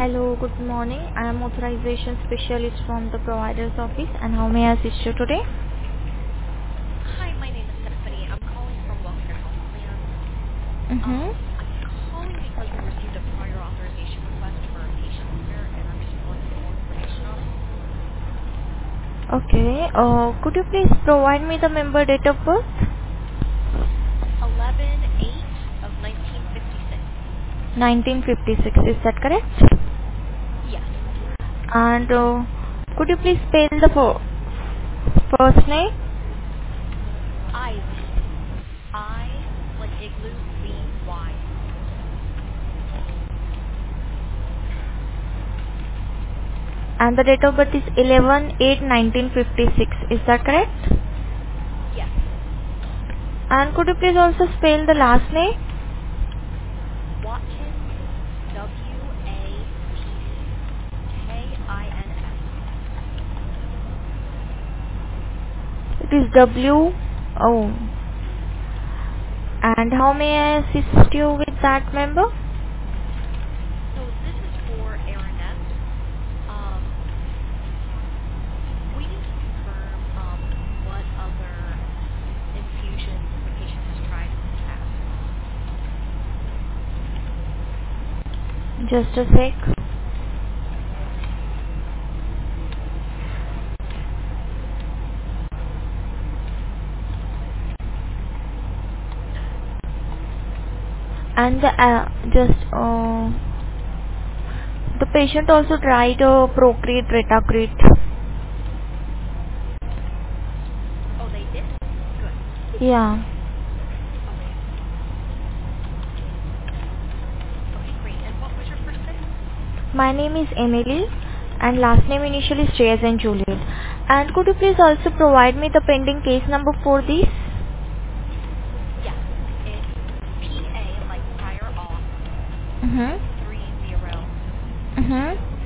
Hello, good morning. I am authorization specialist from the provider's office, and how may I assist you today? Hi, my name is Stephanie. I'm calling from Wellcare Health Plans. Mm-hmm. I'm calling because we received a prior authorization request for a patient here, and I'm just wanting some more information on it. Okay. Could you please provide me the member date of birth? 11/8 of 1956. 1956. Is that correct? Yes. And could you please spell the first name Ivy. I like igloo, V-Y. and the date of birth is 11/8/1956. Is that correct? Yes. And could you please also spell the last name? Watkins, W-A-T-K-I-N-S. It is W. Oh. And how may I assist you with that member? So this is for Aaroness. Um, We need to confirm what other infusions the patient has tried in the past. Just a sec. And the patient also tried Procreate, Retacrete. Oh, they did? Good. Yeah. Okay. Okay, great. And what was your first name? My name is Emily and last name initially is J as in Juliet. And could you please also provide me the pending case number for this? Yes. It's PA, like prior auth, Mm-hmm. 2302805. Mm-hmm.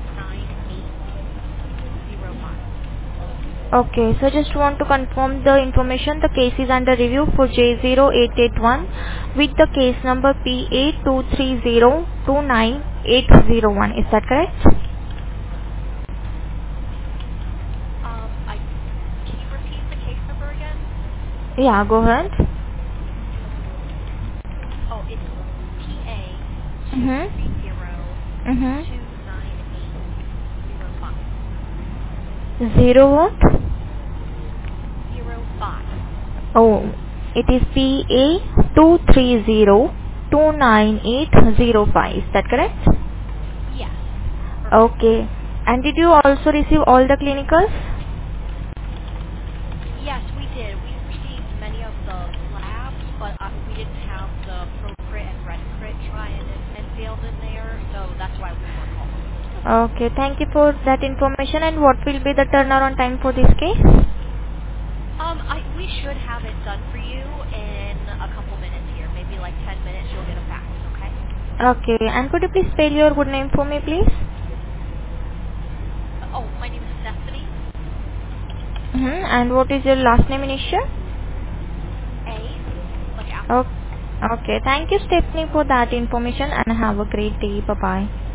Okay, so just want to confirm the information. The case is under review for J0881 with the case number PA23029801. Is that correct? Can you repeat the case number again? Yeah, go ahead. Oh, it's PA two three Mm-hmm. zero Mm-hmm. two nine eight zero five. Zero what? 05. Oh, it is PA23029805. Is that correct? Yes. Perfect. Okay. And did you also receive all the clinicals? Yes, we did. We received many of the labs, but we didn't have the ProCrit and RedCrit tried and failed in there, so that's why we were calling. Okay, thank you for that information. And what will be the turnaround time for this case? We should have it done for you in a couple minutes here, maybe like 10 minutes. You'll get a fax, okay? Okay, and could you please spell your good name for me, please? Oh, my name is Stephanie. And what is your last name initial? A, like apple. Okay, okay. Thank you, Stephanie, for that information, and have a great day. Bye-bye.